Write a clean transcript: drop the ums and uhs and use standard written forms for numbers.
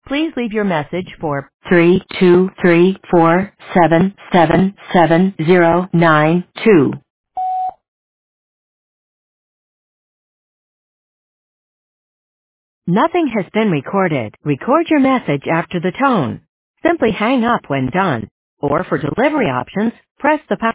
Please leave your message for 32347777092. Nothing has been recorded. Record your message after the tone. Simply hang up when done. Or for delivery options, press the pound.